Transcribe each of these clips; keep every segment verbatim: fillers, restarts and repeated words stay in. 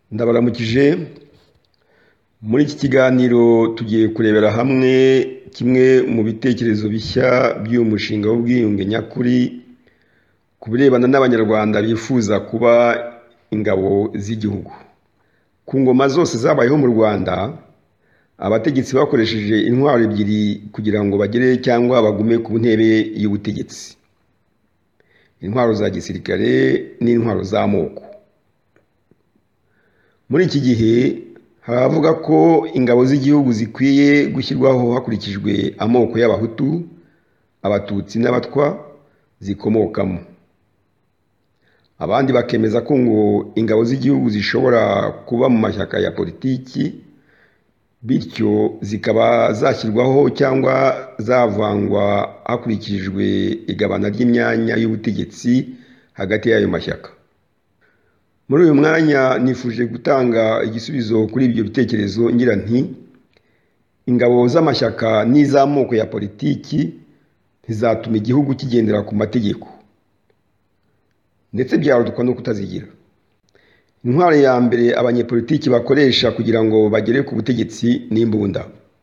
Ndabaramukije. Muri iki kiganiro tugiye kurebera hamwe kimwe mu bitekerezo bishya by'uyu mushinga w'ubwiyunge nyakuri ku birebana n'Abanyarwanda bifuza kuba ingabo z'igihugu. Ku ngoma zose zabayeho mu Rwanda, abategetsi bakoresheje intwaro ebyiri kugira ngo bagere cyangwa bagume ku ntebe y'ubutegetsi: intwaro za gisirikare n'intwaro z'amoko. Muri iki gihe hari abavuga ko ingabo z'igihugu zikwiye gushyirwaho hakurikijwe amoko y'Abahutu, Abatutsi n'Abatwa zikomokamo. Abandi bakemeza ko ngo ingabo z'igihugu zishobora kuba mu mashyaka ya politiki, bityo zikaba zashyirwaho cyangwa zavangwa hakurikijwe igabana ry'imyanya y'ubutegetsi hagati y'ayo mashyaka. Muri uyu mwanya nifuje gutanga igisubizo kuri ibyo bitekerezo ngira nti: ingabo z'amashyaka n'iz'amoko ya politiki ntizatuma igihugu kigendera ku mategeko, ndetse byaruduka no kutazigira. Intwaro ya mbere abanyepolitiki bakoresha kugira ngo bagere ku butegetsi ni imbunda.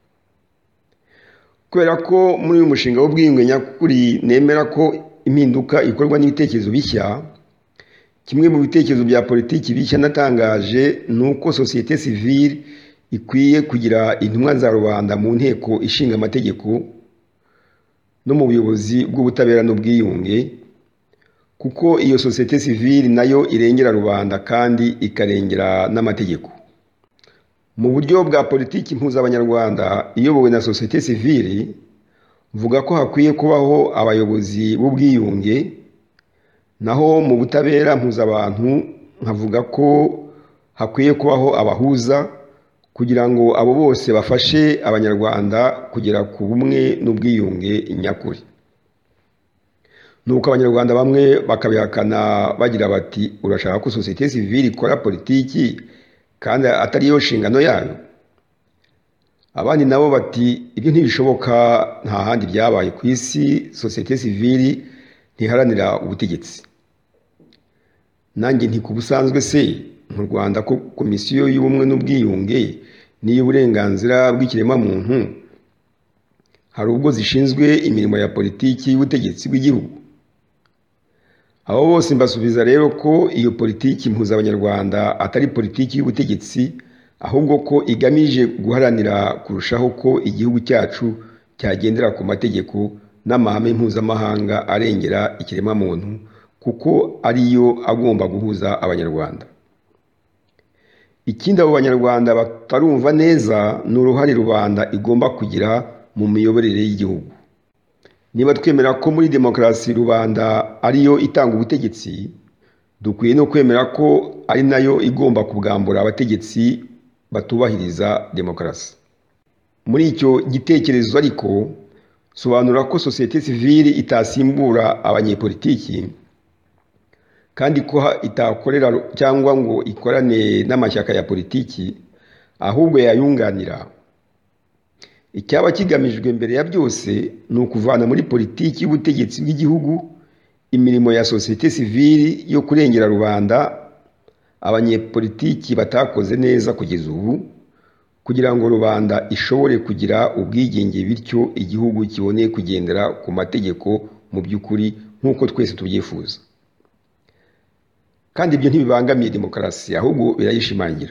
Kubera ko muri uyu mushinga w'ubwiyunge nyakuri nemera ko impinduka ikorwa n'ibitekerezo bishya, kimwe mu bitekerezo bya politiki bishya natangaje ni uko sosiyete sivile ikwiye kugira intumwa za rubanda mu nteko ishinga amategeko no mu buyobozi bw'ubutabera n'ubwiyunge, kuko iyo sosiyete sivile nayo irengera rubanda kandi ikarengera n'amategeko. Mu buryo bwa politiki mpuzabanyarwanda iyobowe na sosiyete sivile, mvuga ko hakwiye kubaho abayobozi b'ubwiyunge, naho mu butabera mpuzabantu nkavuga ko hakwiye kubaho abahuza kugira ngo abo bose bafashe Abanyarwanda kugera ku bumwe n'ubwiyunge nyakuri. Nuko Abanyarwanda bamwe bakabihakana bagira bati: urashaka ko sosiyete sivile ikora politiki kandi atari yo nshingano yayo? Abandi nabo bati: ibyo ntibishoboka, nta handi byabaye ku isi sosiyete sivile ntiharanira ubutegetsi. Nanjye nti ku busanzwe se mu Rwanda ko komisiyo y'ubumwe n'ubwiyunge n'iy'uburenganzira bw'ikiremwamuntu hari ubwo zishinzwe imirimo ya politiki y'ubutegetsi bw'igihugu? Abo bose mbasubiza rero ko iyo politiki mpuzabanyarwanda atari politiki y'ubutegetsi, ahubwo ko igamije guharanira kurushaho ko igihugu cyacu cyagendera ku mategeko n'amahame mpuzamahanga arengera ikiremwamuntu, kuko ariyo agomba guhuza Abanyarwanda. Ikindi abo Banyarwanda batarumva neza ni uruhare rubanda igomba kugira mu miyoborere y'igihugu. Niba twemera ko muri demokarasi rubanda ariyo itanga ubutegetsi, dukwiye no kwemera ko ari nayo igomba kubwambura abategetsi batubahiriza demokarasi. Muri icyo gitekerezo ariko sobanura ko sosiyete sivile itasimbura abanyepolitiki, kandi ko itakorera cyangwa ngo ikorane n'amashyaka ya politiki, ahubwo yayunganira. Icyaba kigamijwe mbere ya byose ni ukuvana muri politiki y'ubutegetsi bw'igihugu imirimo ya sosiyete sivile yo kurengera rubanda abanyepolitiki batakoze neza kugeza ubu, kugira ngo rubanda ishobore kugira ubwigenge, bityo igihugu kibone kugendera ku mategeko mu by'ukuri nk'uko twese tubyifuza. Kandi ibyo ntibibangamiye demokarasi, ahubwo birayishimangira.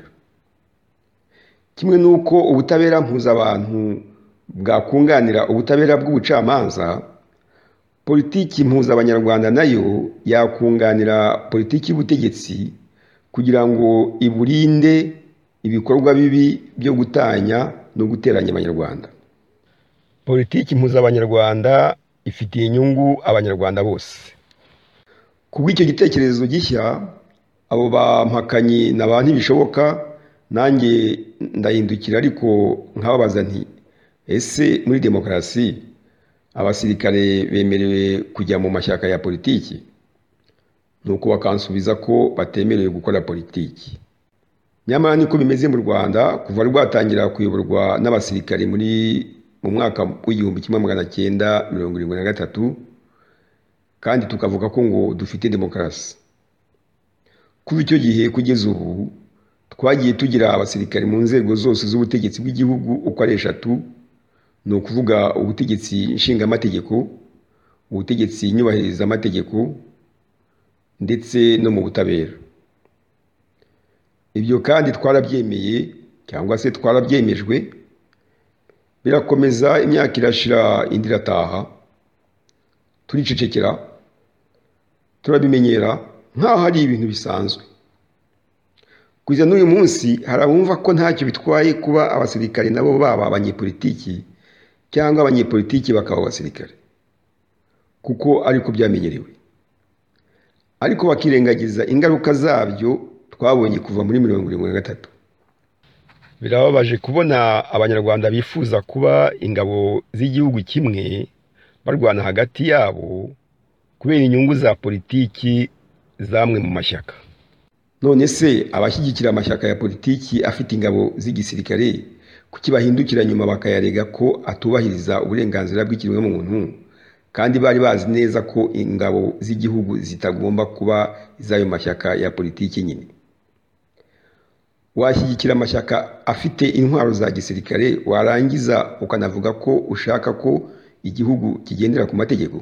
Kimwe n'uko ubutabera mpuzabantu bwakunganira ubutabera bw'ubucamanza, politiki mpuzabanyarwanda nayo yakunganira politiki y'ubutegetsi kugira ngo iburinde ibikorwa bibi byo gutanya no guteranya Abanyarwanda. Politiki mpuzabanyarwanda ifitiye inyungu Abanyarwanda bose. Kubw'icyo gitekerezo gishya, abo bampakanyi n'aba ntibishoboka, nanjye ndahindukira ariko nkababaza nti: ese muri demokarasi abasirikare bemerewe kujya mu mashyaka ya politiki? Nuko bakansubiza ko batemerewe gukora politiki. Nyamara niko bimeze mu Rwanda kuva rwatangira kuyoborwa n'abasirikare muri mu mwaka w'igihumbi kimwe magana cyenda mirongo irindwi na gatatu, kandi tukavuga ko ngo dufite demokarasi. Kuva icyo gihe kugeza ubu twagiye tugira abasirikare mu nzego zose z'ubutegetsi bw'igihugu uko ari eshatu, ni ukuvuga ubutegetsi nshingamategeko, ubutegetsi nyubahirizaamategeko ndetse no mu butabera. Ibyo kandi twarabyemeye cyangwa se twarabyemejwe, birakomeza imyaka irashira indi irataha, turicecekera, turabimenyera nk'aho ari ibintu bisanzwe. Kugeza n'uyu munsi hari abumva ko ntacyo bitwaye kuba abasirikare nabo baba abanyepolitiki cyangwa abanyepolitiki bakaba abasirikare, kuko ariko byamenyerewe, ariko bakirengagiza ingaruka zabyo twabonye kuva muri mirongo irindwi na gatatu. Birababaje kubona abanyarwanda bifuza kuba ingabo z'igihugu kimwe barwana hagati yabo kubera inyungu za politiki zamwe mu mashyaka. None se abashyigikira amashyaka ya politiki afite ingabo z'igisirikare kuki bahindukira nyuma bakayarega ko atubahiriza uburenganzira bw'ikiremwamuntu, kandi bari bazi neza ko ingabo z'igihugu zitagomba kuba iz'ayo mashyaka ya politiki nyine? Washyigikira amashyaka afite intwaro za gisirikare warangiza ukanavuga ko ushaka ko igihugu kigendera ku mategeko?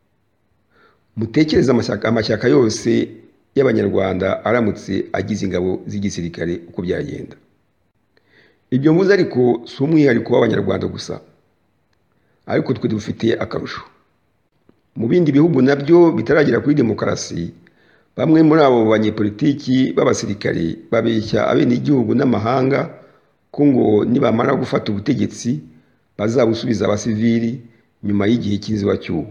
Mutekereza amashyaka amashyaka yose y'abanyarwanda aramutse agize ingabo z'igisirikare uko byagenda. Ibyo mvuze ariko si umwihariko w'abanyarwanda gusa, ariko twe dufite akarusho. Mu bindi bihugu nabyo bitaragera kuri demokarasi, bamwe muri abo banyepolitiki b'abasirikare babeshya abenegihugu n'amahanga ko ngo nibamara gufata ubutegetsi bazabusubiza abasivili nyuma y'igihe cy'inzibacyuho.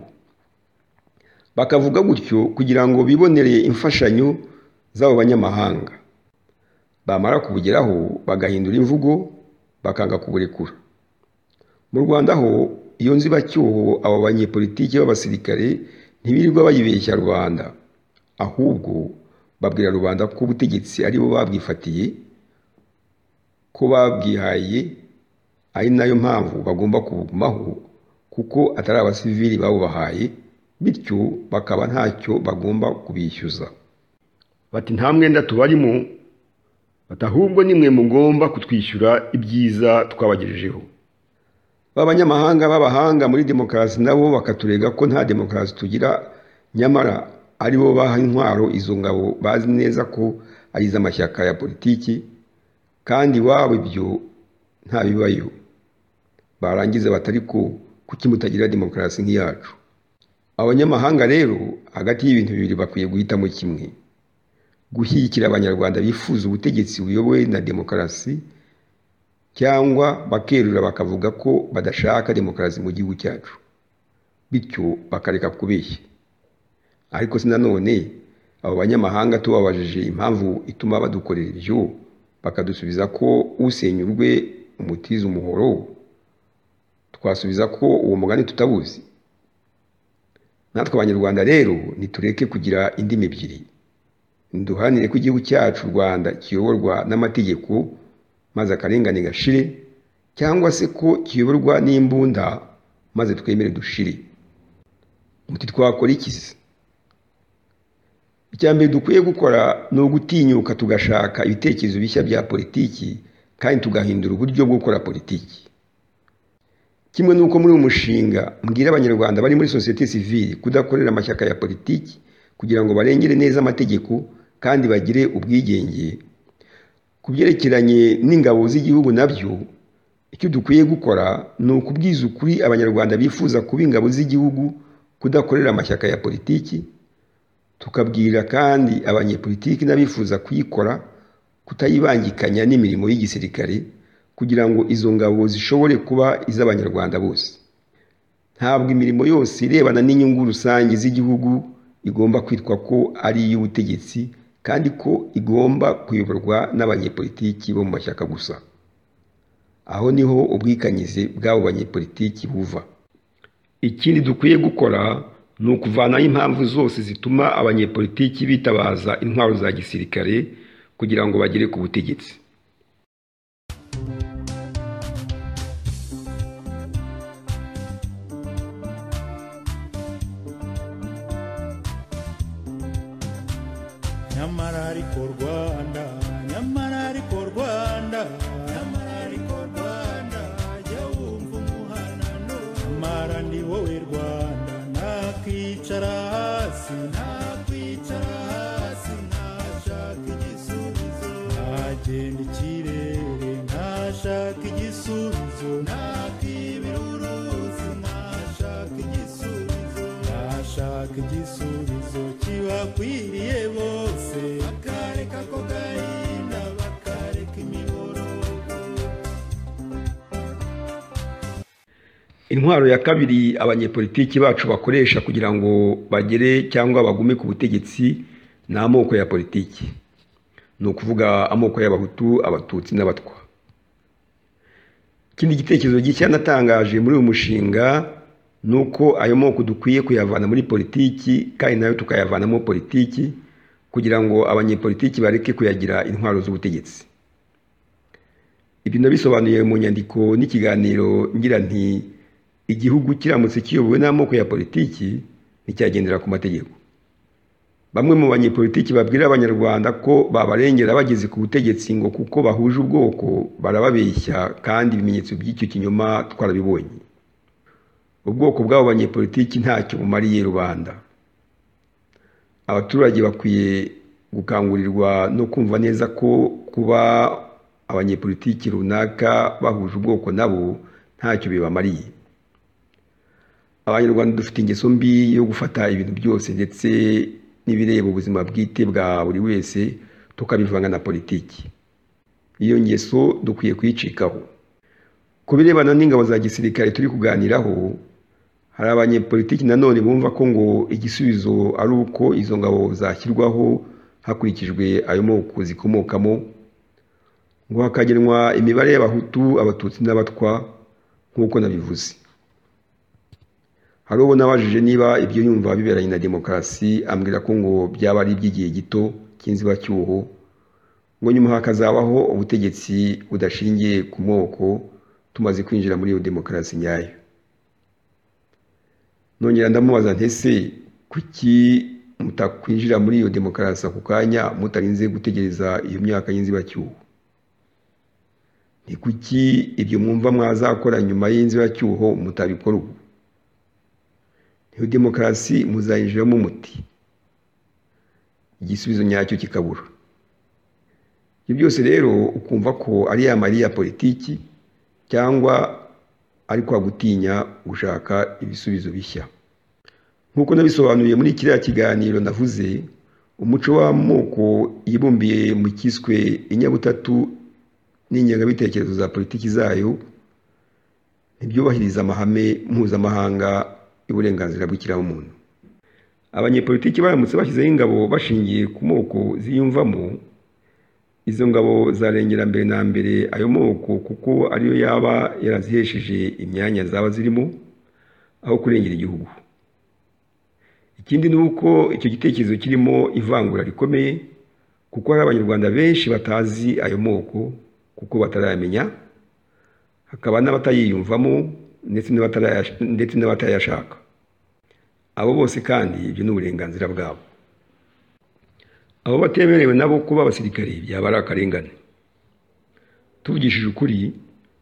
Bakavuga gutyo kugira ngo bibonereye imfashanyo z'abo banyamahanga. Bamara kubugeraho bagahindura imvugo bakanga kuburekura. Mu Rwanda ho iyo nzibacyuho abo banyepolitiki b'abasirikare ntibirirwa bayibeshya rubanda, ahubwo babwira rubanda ko ubutegetsi ari bo babwifatiye, ko babwihaye, ari nayo mpamvu bagomba kubugumaho kuko atari abasivili babubahaye, bityo bakaba ntacyo bagomba kubishyuza. Bati nta mwenda tubarimo, bati ahubwo nimwe mugomba kutwishyura ibyiza twabagejejeho. B'abanyamahanga b'abahanga muri demokarasi nabo bakaturega ko nta demokarasi tugira, nyamara ari bo baha intwaro izo ngabo bazi neza ko ari iz'amashyaka ya politiki, kandi waba ibyo nta bibayo. Barangiza batari ko kuki mutagira demokarasi nk'iyacu. Abanyamahanga rero hagati y'ibintu bibiri bakwiye guhitamo kimwe: gushyigikira abanyarwanda bifuza ubutegetsi buyobowe na demokarasi, cyangwa bakerura bakavuga ko badashaka demokarasi mu gihugu cyacu, bityo bakareka kubeshya. Ariko sinanone abo banyamahanga tubabajije impamvu ituma badukorera ibyo, bakadusubiza ko usenya urwe umutiza umuhoro, twasubiza ko uwo mugani tutabuzi. Natwe abanyarwanda rero nitureke kugira indimi ebyiri, nduhanire ko igihugu cyacu Rwanda kiyoborwa n'amategeko maze akarengane gashire, cyangwa se ko kiyoborwa n'imbunda maze twemere dushire. Muti twakora iki? Icyambere dukwiye gukora ni ugutinyuka tugashaka ibitekerezo bishya bya politiki, kandi tugahindura uburyo bwo gukora politiki. Kimwe nuko muri umushinga mbwira abanyarwanda bari muri societe civile kudakorera amashyaka ya politiki kugira ngo barengere neza amategeko kandi bagire ubwigenge. Kubyerekeranye n'ingabo z'igihugu nabyo, icyo dukwiye gukora ni ukubwiza ukuri abanyarwanda bifuza kuba ingabo z'igihugu kudakorera amashyaka ya politiki, tukabwira kandi abanyepolitiki n'abifuza kuyikora kutayibangikanya n'imirimo y'igisirikare kugira ngo izo ngabo zishobore kuba iz'abanyarwanda bose. Ntabwo imirimo yose irebana n'inyungu rusange z'igihugu igomba kwitwa ko ari iy'ubutegetsi, kandi ko igomba kuyoborwa n'abanyepolitiki bo mu mashyaka gusa. Aho niho ubwikanyize bw'abo banyepolitiki buva. Ikindi dukwiye gukora ni ukuvanaho impamvu zose zituma abanyepolitiki bitabaza intwaro za gisirikare kugira ngo bagere ku butegetsi. Nyamara ariko Rwanda, nyamara ariko hasi ntakwicara hasi ntashaka igisubizo ntagenda ikirere ntashaka igisubizo ntakibira uruzi ntashaka igisubizo ntashaka igisubizo kibakwiriye bose bakareka ko gahinda bakareka imiborogo. Intwaro ya kabiri abanyepolitiki bacu bakoresha kugira ngo bagere cyangwa bagume ku butegetsi ni amoko ya politiki, ni ukuvuga amoko y'abahutu, abatutsi n'abatwa. Ikindi gitekerezo gishya natangaje muri uyu mushinga ni uko ayo moko dukwiye kuyavana muri politiki kandi nayo tukayavanamo politiki kugira ngo abanyepolitiki bareke kuyagira intwaro z'ubutegetsi. Ibi nabisobanuye mu nyandiko n'ikiganiro ngira nti igihugu kiramutse kiyobowe n'amoko ya politiki nticyagendera ku mategeko. Bamwe mu banyepolitiki babwira abanyarwanda ko babarengera bageze ku butegetsi ngo kuko bahuje ubwoko barababeshya, kandi ibimenyetso by'icyo kinyoma twarabibonye. Ubwoko bw'abo banyepolitiki ntacyo bumariye rubanda. Abaturage bakwiye gukangurirwa no kumva neza ko kuba abanyepolitiki runaka bahuje ubwoko nabo ntacyo bibamariye. Abanyarwanda dufite ingeso mbi yo gufata ibintu byose ndetse n'ibireba ubuzima bwite bwa buri wese tukabivanga na politiki. Iyo ngeso dukwiye kuyicikaho. Ku birebana n'ingabo za gisirikare turi kuganiraho, hari abanyepolitiki nanone bumva ko ngo igisubizo ari uko izo ngabo zashyirwaho hakurikijwe ayo moko zikomokamo, ngo hakagenwa imibare y'abahutu, abatutsi n'abatwa nk'uko nabivuze. Hari uwo nabajije niba ibyo yumva biberanye na demokarasi, ambwira ko ngo byaba ari iby'igihe gito cy'inzibacyuho, ngo nyuma hakazabaho ubutegetsi budashingiye ku moko tumaze kwinjira muri iyo demokarasi nyayo. Nongera ndamubaza ntese kuki mutakwinjira muri iyo demokarasi ako kanya mutarinze gutegereza iyo myaka y'inzibacyuho? Ni kuki ibyo mwumva mwazakora nyuma y'inzibacyuho mutabikora ubu? Iyo demokarasi muzayinjiramo muti? Igisubizo nyacyo kikabura. Ibyo byose rero ukumva ko ari ya mari ya politiki cyangwa ari kwa gutinya gushaka ibisubizo bishya. Nk'uko nabisobanuye muri kiriya kiganiro navuze, umuco w'amoko yibumbiye mu kiswe inyabutatu n'ingengabitekerezo za politiki zayo ntibyubahiriza amahame mpuzamahanga y'uburenganzira bw'ikiremwamuntu. Abanyepolitiki baramutse bashyizeho ingabo bashingiye ku moko ziyumvamo, izo ngabo zarengera mbere na mbere ayo moko kuko ariyo yaba yarazihesheje imyanya zaba zirimo aho kurengera igihugu. Ikindi ni uko icyo gitekerezo kirimo ivangura rikomeye kuko hari abanyarwanda benshi batazi ayo moko kuko batarayamenya, hakaba n'abatayiyumvamo ndetse n'abatayashaka. Abo bose kandi ibyo ni uburenganzira bwabo. Abo batemerewe nabo kuba abasirikare byaba ari akarengane. Tuvugishije ukuri,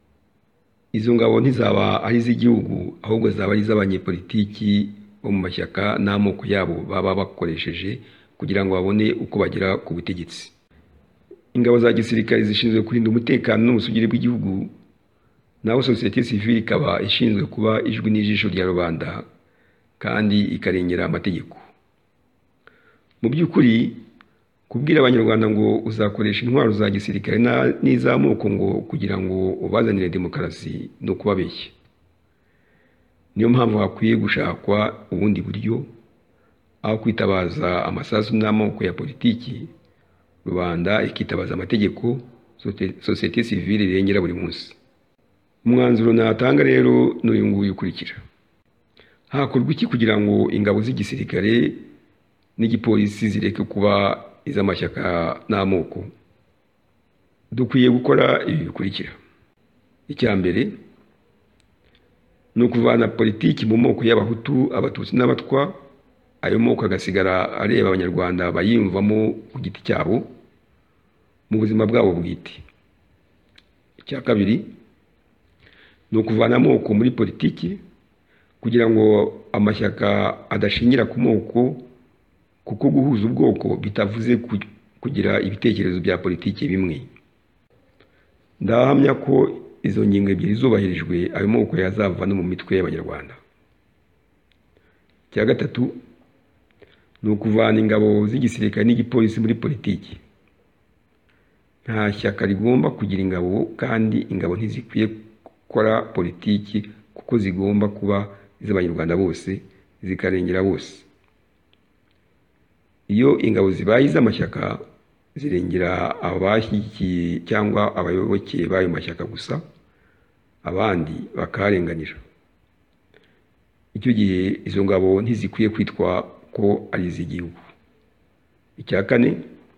izo ngabo ntizaba ari iz'igihugu ahubwo zaba ari iz'abanyepolitiki bo mu mashyaka n'amoko yabo baba bakoresheje kugira ngo babone uko bagera ku butegetsi. Ingabo za gisirikare zishinzwe kurinda umutekano n'ubusugire bw'igihugu, naho sosiyete sivile ikaba ishinzwe kuba ijwi n'ijisho rya rubanda kandi ikarengera amategeko. Mu by'ukuri, kubwira abanyarwanda ngo uzakoresha intwaro za gisirikare n'iz'amoko ngo kugira ngo ubazanire demokarasi no kubabeshya. Niyo mpamvu hakwiye gushakwa ubundi buryo aho kwitabaza amasasu n'amoko ya politiki, rubanda ikitabaza amategeko sosiyete sivile irengera buri munsi. Umwanzuro natanga rero n'uyu nguyu ukurikira. Hakorwa iki kugira ngo ingabo z'igisirikare n'igipolisi zireke kuba iz'amashyaka n'amoko? Dukwiye gukora ibi bikurikira. Icya mbere ni ukuvana politiki mu moko y'abahutu, abatutsi n'abatwa, ayo moko agasigara areba abanyarwanda bayiyumvamo ku giti cyabo mu buzima bwabo bwite. Icya kabiri ni ukuvana amoko muri politiki kugira ngo amashyaka adashingira ku moko kuko guhuza ubwoko bitavuze kugira ibitekerezo bya politiki bimwe. Ndahamya ko izo ngingo ebyiri zubahirijwe ayo moko yazava no mu mitwe y'Abanyarwanda. Cya gatatu ni ukuvana ingabo z'igisirikare n'igipolisi muri politiki. Nta shyaka rigomba kugira ingabo, kandi ingabo ntizikwiye gukora politiki kuko zigomba kuba iz'Abanyarwanda bose zikarengera bose. Iyo ingabo zibaye iz'amashyaka zirengera abashyigikiye cyangwa abayoboke b'ayo mashyaka gusa, abandi bakarenganira. Icyo gihe izo ngabo ntizikwiye kwitwa ko ari iz'igihugu. Icya kane,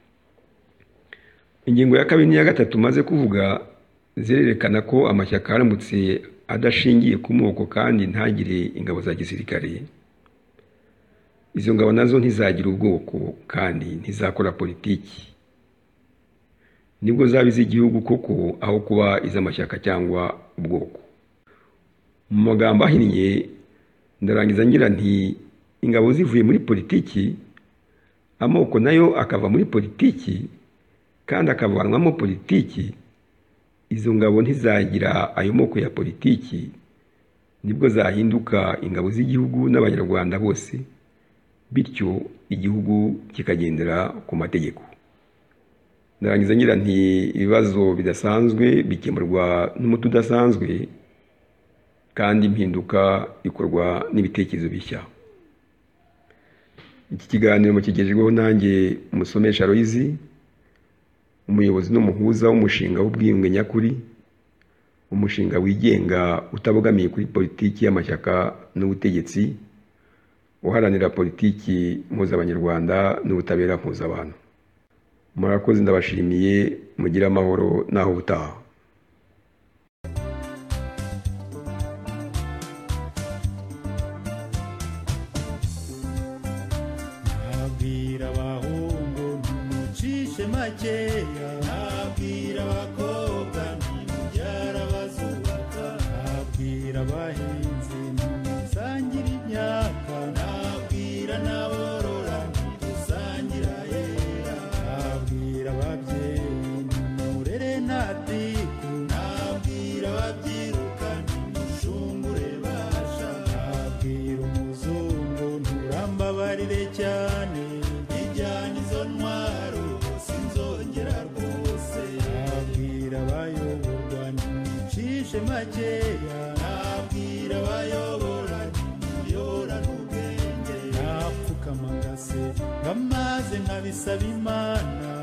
ingingo ya kabiri n'iya gatatu maze kuvuga zirerekana ko amashyaka aramutse adashingiye ku moko kandi ntagire ingabo za gisirikare, izo ngabo nazo ntizagira ubwoko kandi ntizakora politiki. Nibwo zaba iz'igihugu koko aho kuba iz'amashyaka cyangwa ubwoko. Mu magambo ahinnye ndarangiza ngira nti ingabo zivuye muri politiki, amoko nayo akava muri politiki kandi akavanwamo politiki, izo ngabo ntizagira ayo moko ya politiki, nibwo zahinduka ingabo z'igihugu n'Abanyarwanda bose, bityo igihugu kikagendera ku mategeko. Ndarangiza ngira nti ibibazo bidasanzwe bikemurwa n'umuti udasanzwe, kandi impinduka ikorwa n'ibitekerezo bishya. Iki kiganiro mukigejejweho nanjye Musomesha Aloyizi, umuyobozi n'umuhuza w'umushinga w'ubwiyunge nyakuri, umushinga wigenga utabogamiye kuri politiki y'amashyaka n'ubutegetsi, uharanira politiki mpuzabanyarwanda n'ubutabera mpuzabantu. Murakoze, ndabashimiye, mugire amahoro naho ubutaha. Nabwira abahungu ntimucishe makeya, nabwira abakobwa ntimubyara bazubaka, nabwira abahinzi ntimusangire imyaka, nabwira n'aborora ntidusangira yera, nabwira ababyeyi ntimurere ntatiku, nabwira ababyiruka ntimushungure basha, nabwira umuzungu nturambabarire cyane, ijyana izo ntwaro sinzongera rwose, nabwira abayoborwa ntimucishe makeya, nabwira abayobora ntimuyorane ubwenge, napfukama ngase ngamaze nkabisaba Imana.